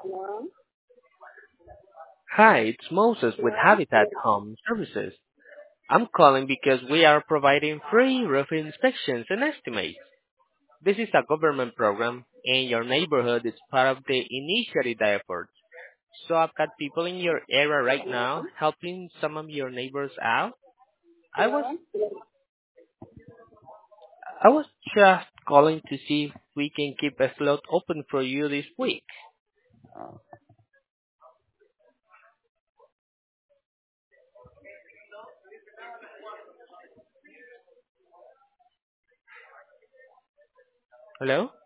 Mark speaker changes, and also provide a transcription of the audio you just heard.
Speaker 1: Hello?
Speaker 2: Hi, it's Moses with
Speaker 1: Hello?
Speaker 2: Habitat Home Services. I'm calling because we are providing free roof inspections and estimates. This is a government program and your neighborhood is part of the initiative effort. So I've got people in your area right now helping some of your neighbors out. I was
Speaker 1: Hello?
Speaker 2: I was just calling to see if we can keep a slot open for you this week. Hello?